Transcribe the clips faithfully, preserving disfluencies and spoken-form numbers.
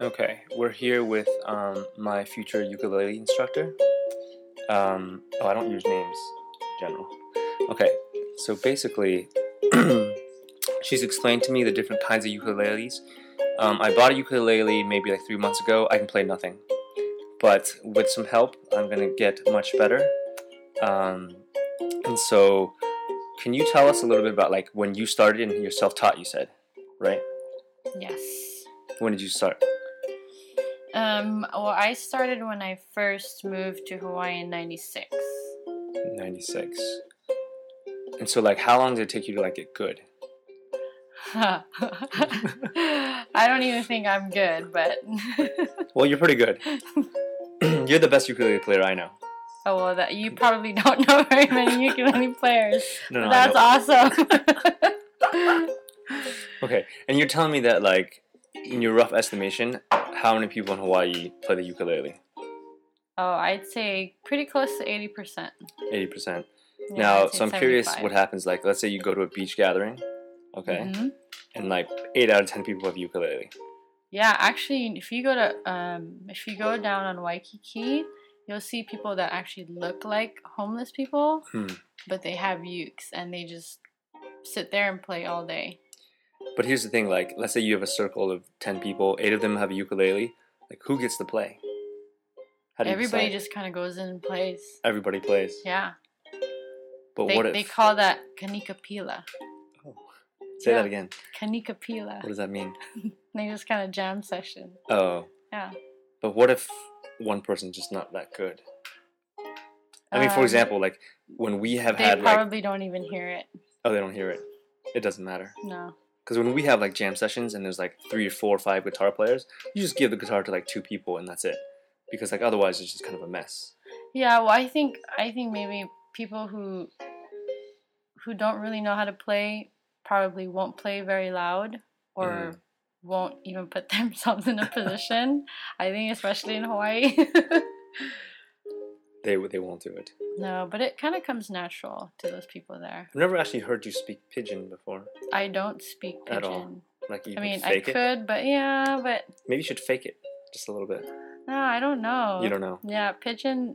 Okay, we're here with um, my future ukulele instructor. Um, oh, I don't use names in general. Okay, so basically, she's explained to me the different kinds of ukuleles. Um, I bought a ukulele maybe like three months ago. I can play nothing, but with some help, I'm gonna get much better. Um, and so, can you tell us a little bit about like when you started and you're self-taught? You said, right? Yes. When did you start? Um, well, I started when I first moved to Hawaii in ninety-six. ninety-six. And so, like, how long did it take you to like get good? I don't even think I'm good, but... Well, you're pretty good. You're the best ukulele player I know. Oh, well, that you probably don't know very many ukulele players. No, no, That's I awesome. Okay, and you're telling me that, like, in your rough estimation, how many people in Hawaii play the ukulele? Oh, I'd say pretty close to eighty percent. eighty percent. Yeah, Now, I'd say so I'm curious seventy-five. what happens, like, let's say you go to a beach gathering, okay, Mm-hmm. and, like, eight out of ten people have ukulele. Yeah, actually, if you go to um, if you go down on Waikiki, you'll see people that actually look like homeless people, Hmm. but they have ukes and they just sit there and play all day. But here's the thing, like, let's say you have a circle of ten people, eight of them have a ukulele, like, who gets to play? How do you Everybody decide? just kind of goes in and plays. Everybody plays. Yeah. But They what if... they call that kanikapila. Oh. Say Yeah. that again. Kanikapila. What does that mean? They just kind of jam session. Oh. Yeah. But what if one person's just not that good? I mean, for Um, example, like, when we have They had, like... probably don't even hear it. Oh, they don't hear it. It doesn't matter. No. Because when we have, like, jam sessions and there's, like, three or four or five guitar players, you just give the guitar to, like, two people and that's it. Because, like, otherwise it's just kind of a mess. Yeah, well, I think I think maybe people who who don't really know how to play probably won't play very loud or Mhm. won't even put themselves in a position. I think especially in Hawaii. They, they won't do it. No, but it kind of comes natural to those people there. I've never actually heard you speak Pidgin before. I don't speak At all. Pidgin. Like, you I mean, I fake it? could, but yeah, but Maybe you should fake it. Just a little bit. no, I don't know. You don't know. Yeah, Pidgin.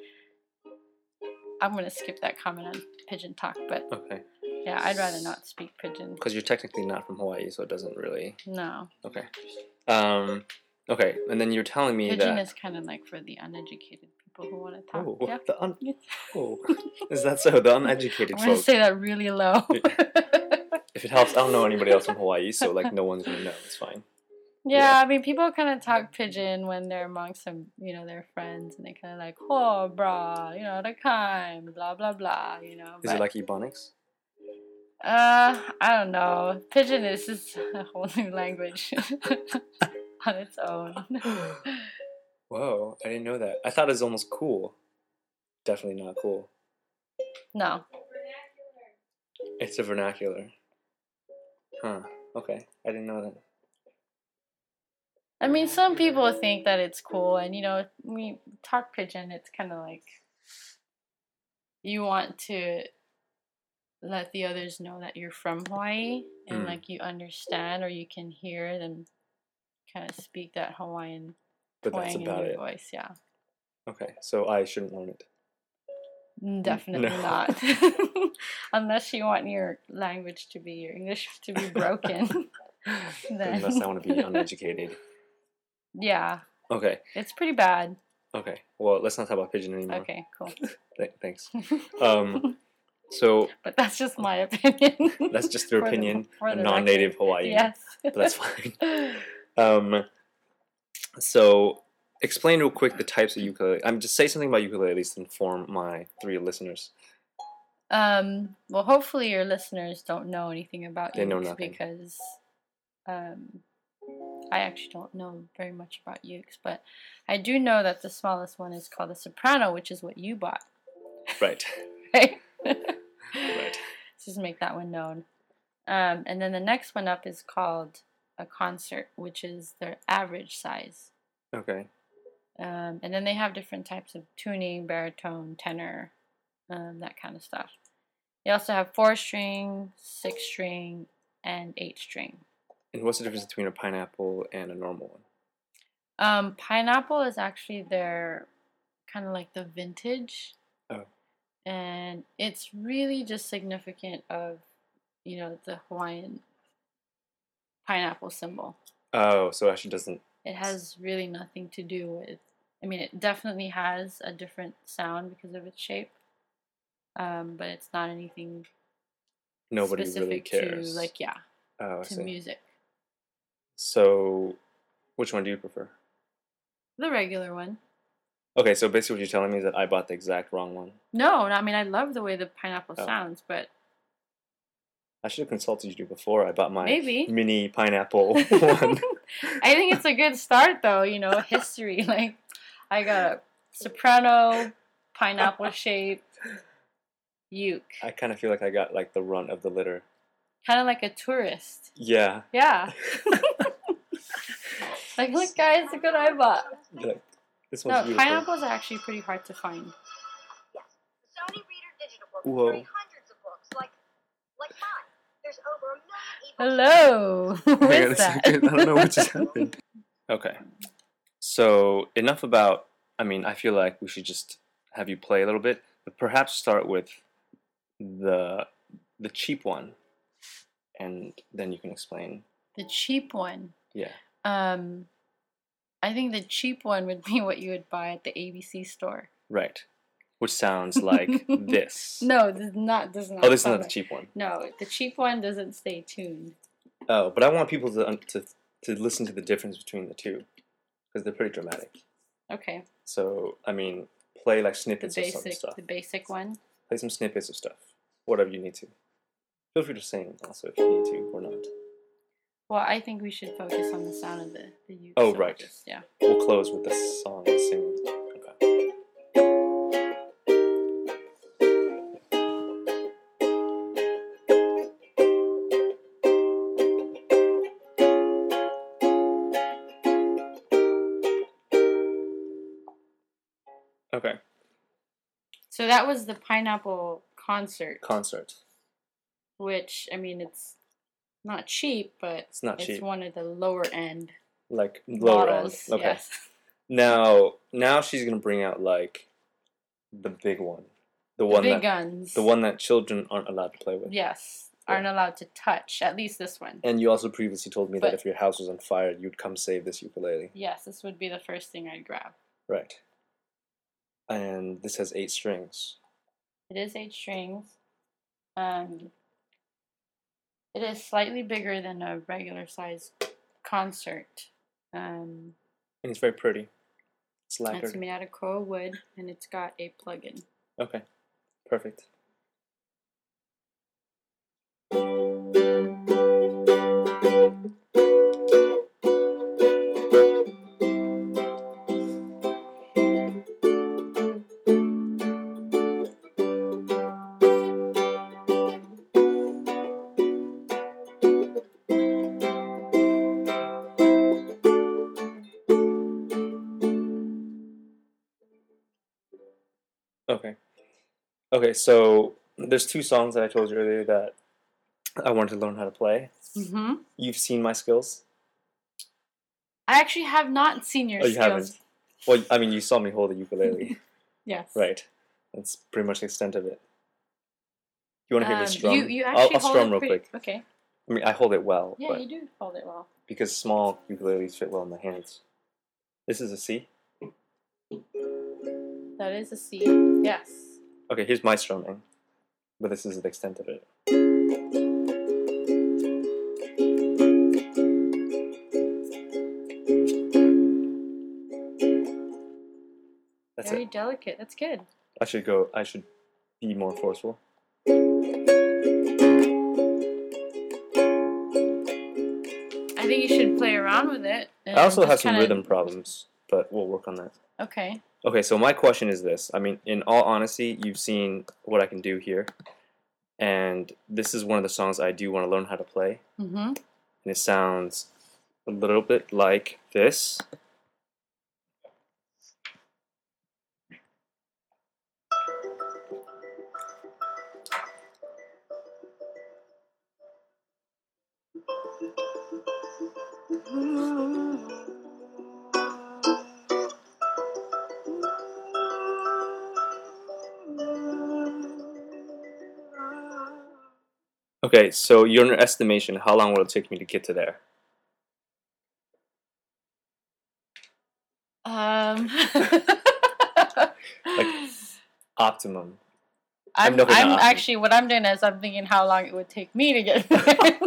I'm gonna skip that comment on Pidgin talk, but Okay. yeah, I'd rather not speak Pidgin. Because you're technically not from Hawaii, so it doesn't really... No. Okay. Um, okay, and then you're telling me Pidgin that... is kind of like for the uneducated people who want to talk. Oh, Yeah. the un- oh. Is that so? The uneducated I'm gonna folks. say that really low. If it helps, I don't know anybody else from Hawaii, so like no one's gonna know. It's fine. Yeah, Yeah. I mean, people kind of talk Pidgin when they're amongst some, you know, their friends, and they kind of like, oh, brah, you know, the kind, blah blah blah, you know. Is but, it like Ebonics? Uh, I don't know. Pidgin is just a whole new language on its own. Whoa, I didn't know that. I thought it was almost cool. Definitely not cool. No. It's a vernacular. Huh. Okay, I didn't know that. I mean, some people think that it's cool, and you know, we talk Pidgin. It's kind of like you want to let the others know that you're from Hawaii and Mm. like you understand or you can hear them kind of speak that Hawaiian But that's twang in about your it. voice. Yeah, Okay, so I shouldn't learn it. definitely No. not. Unless you want your language to be your English to be broken. Then Unless I want to be uneducated. yeah, Okay, it's pretty bad. okay. Well, let's not talk about Pidgin anymore. Okay, cool. Th- thanks. Um, so But that's just my opinion. that's just your For the- opinion, for a the non-native record. Hawaiian. Yes. But that's fine. Um, so explain real quick the types of ukulele. I'm just say something about ukuleles to inform my three listeners. Um, well, hopefully your listeners don't know anything about They know ukes nothing. because um, I actually don't know very much about ukes, but I do know that the smallest one is called a soprano, which is what you bought, Right. right? Right. Just make that one known. Um, and then the next one up is called a concert, which is their average size. Okay. Um, and then they have different types of tuning, baritone, tenor, um, that kind of stuff. They also have four string, six string, and eight string. And what's the difference between a pineapple and a normal one? Um, pineapple is actually their kind of like the vintage, Oh. and it's really just significant of, you know, the Hawaiian pineapple symbol. Oh, so it actually doesn't. It has really nothing to do with. I mean, it definitely has a different sound because of its shape, um, but it's not anything Nobody really specific cares. to like yeah Oh, I to see. music. So, which one do you prefer? The regular one. Okay, so basically what you're telling me is that I bought the exact wrong one. No, I mean I love the way the pineapple Oh. sounds, but I should have consulted you before I bought my maybe mini pineapple one. I think it's a good start though. You know, history. Like I got a soprano, pineapple shape, uke. I kind of feel like I got like the runt of the litter. Kind of like a tourist. Yeah. Yeah. Like, look, guys, look what I bought. Like, this No, one's beautiful. pineapples are actually pretty hard to find. Yes, the Sony Reader digital book Whoa. carry hundreds of books, like like mine. There's over a million ebooks. Hello. Who Hang on a is that? second. I don't know what just happened. Okay. So, enough about. I mean, I feel like we should just have you play a little bit, but perhaps start with the the cheap one, and then you can explain. The cheap one. Yeah. Um, I think the cheap one would be what you would buy at the A B C store. Right. Which sounds like this. No, this is not. Does not. Oh, this is sound not the like- cheap one. No, the cheap one doesn't stay tuned. Oh, but I want people to un- to to listen to the difference between the two, because they're pretty dramatic. Okay. So, I mean, play like The snippets of some basic, stuff. the basic one. Play some snippets of stuff. Whatever you need to. Feel free to sing also if you need to or not. Well, I think we should focus on the sound of the the uke. Oh, so right. just- yeah. We'll close with the song and singing. Okay. Okay. So that was the pineapple concert, Concert. which I mean, it's not cheap, but It's not it's cheap. one of the lower end Like lower models. end. Okay. Yes. Now, now she's gonna bring out like the big one, the, The one big that guns. the one that children aren't allowed to play with. Yes, aren't allowed to touch. At least this one. And you also previously told me But- that if your house was on fire, you'd come save this ukulele. Yes, this would be the first thing I'd grab. Right. And this has eight strings. It is eight strings. Um, it is slightly bigger than a regular size concert. Um, And it's very pretty. It's it's lacquered. made out of coral wood, and it's got a plug-in. Okay. Perfect. Okay. Okay, so there's two songs that I told you earlier that I wanted to learn how to play. Mm-hmm. You've seen my skills? I actually have not seen your Oh, you skills. haven't? Well, I mean, you saw me hold a ukulele. Yes. Right. That's pretty much the extent of it. You want to hear me Um, strum? You, you I'll, actually I'll hold strum it real pretty, quick. Okay. I mean, I hold it well, Yeah, but you do hold it well. because small ukuleles fit well in my hands. This is a C. That is a C. Yes. Okay, here's my strumming, but this is the extent of it. That's Very it. delicate. That's good. I should go. I should be more forceful. I think you should play around with it. and I also just have some kinda- rhythm problems, but we'll work on that. Okay. Okay, so my question is this. I mean, in all honesty, you've seen what I can do here. And this is one of the songs I do want to learn how to play. Mm-hmm. And it sounds a little bit like this. Okay, so your estimation, how long will it take me to get to there? Um, Optimum. I'm no, but not I'm optimum. actually what I'm doing is I'm thinking how long it would take me to get there.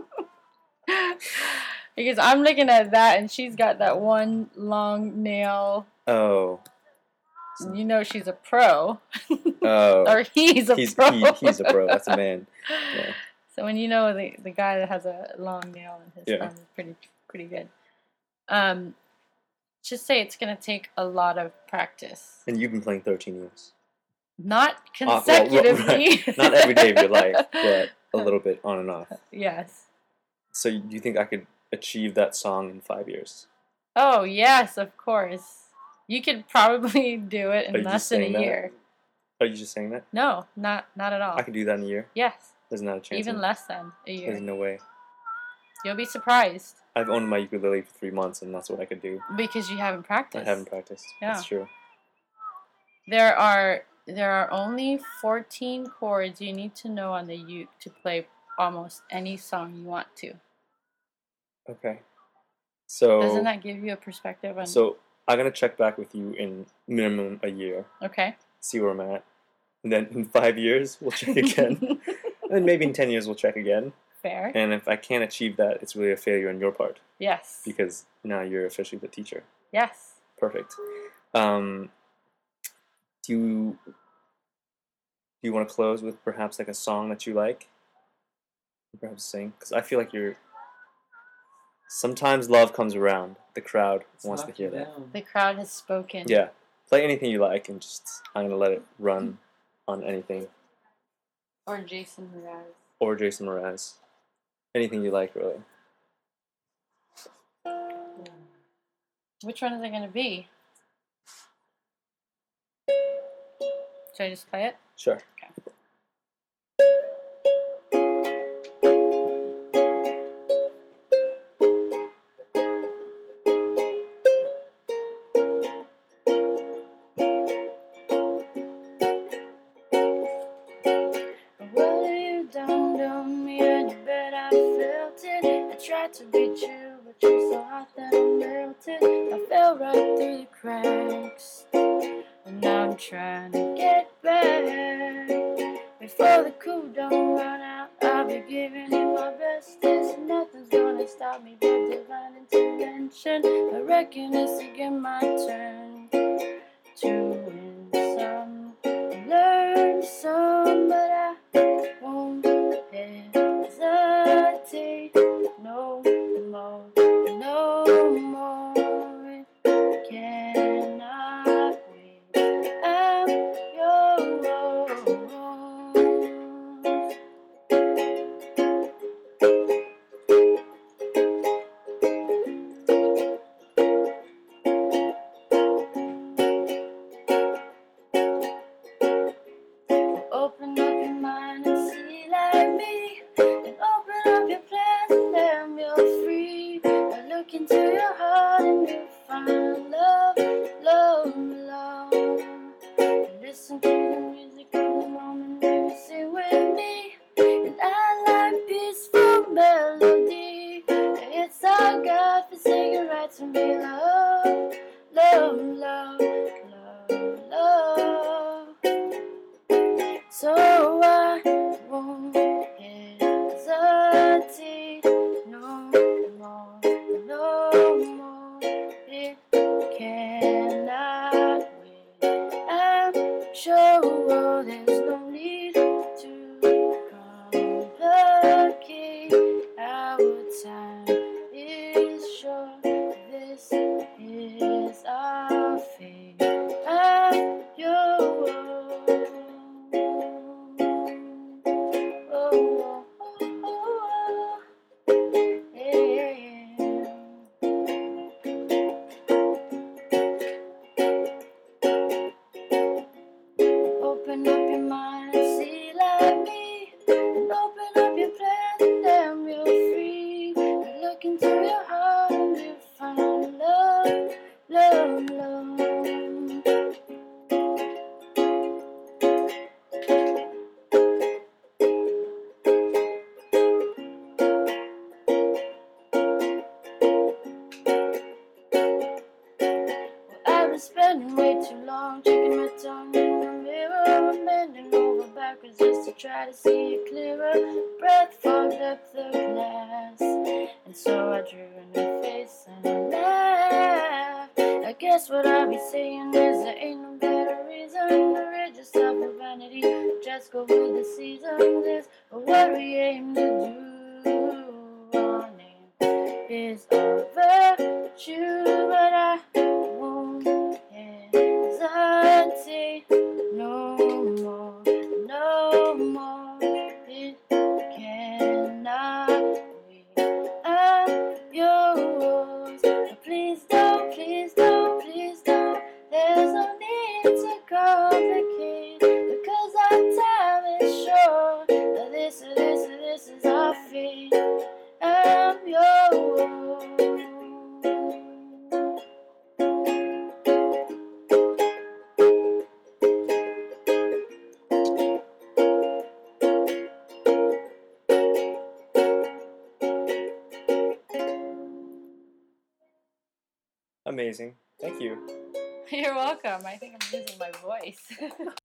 Because I'm looking at that and she's got that one long nail. Oh. You know she's a pro. Oh. Or he's a he's, pro. He, he's a pro. That's a man. Yeah. So when you know the the guy that has a long nail in his Yeah. thumb is pretty pretty good. Um, just say it's gonna take a lot of practice. And you've been playing thirteen years. Not Uh, well, consecutively. right. Not every day of your life, but a little bit on and off. Yes. So do you think I could achieve that song in five years? Oh yes, of course. You could probably do it Are in you less just than a saying that? year. Are you just saying that? No, not not at all. I could do that in a year? Yes. There's not a chance. Even in, less than a year. There's no way. You'll be surprised. I've owned my ukulele for three months, and that's what I could do. Because you haven't practiced. I haven't practiced. Yeah. That's true. There are there are only fourteen chords you need to know on the uke to play almost any song you want to. Okay. So Doesn't that give you a perspective on? So I'm gonna check back with you in minimum a year. Okay. See where I'm at. And then in five years we'll check again. And then maybe in ten years we'll check again. Fair. And if I can't achieve that, it's really a failure on your part. Yes. Because now you're officially the teacher. Yes. Perfect. Um, do you do you want to close with perhaps like a song that you like? Perhaps sing, because I feel like you're. Sometimes love comes around. The crowd Let's wants to knock hear you that. down. The crowd has spoken. Yeah, play anything you like, and just I'm gonna let it run on anything. Or Jason Mraz. Or Jason Mraz. Anything you like, really. Which one is it going to be? Should I just play it? Sure. Well, you don't know me and you bet I felt it. I tried to reach you, but you're so hot that I melted. I fell right through the cracks, and now I'm trying to get back. Before the cool don't run out, I'll be giving it my bestest. Nothing's gonna stop me but divine intervention. I reckon it's again my turn to win some, learn some, but I won't hesitate no more, no more. It cannot wait. I'm yours. Open up your mind and see like me, and open up your plans and then you're free. I look into your heart and you'll find love, love, love. And listen to the music of the moment when you sing with me, and I like peaceful melody. It's our God-forsaken right to be loved, love, love, love, love. So I won't hesitate no more, no more. It cannot wait. I'm sure there's no need to complicate. Our time is short. This is our fate. I'm yours. Oh, oh, oh, oh, yeah. Open up your mind and see like me, and open up your plans and then you're free. And look into your heart and you'll find love, love, love. on in the mirror. I'm bending over backwards just to try to see it clearer. Breath fogged up the glass, and so I drew a new face and I laughed. I guess what I'll be saying is there ain't no better reason to rid yourself of vanity. Just go with the seasons is what we aim to do. Our name is our virtue, but I won't hesitate no more, no more. It cannot wait. I'm yours. Please don't, please don't, please don't. There's no need to complicate, because our time is short. This, this, this is our fate. I'm yours. Amazing. Thank you. You're welcome. I think I'm losing my voice.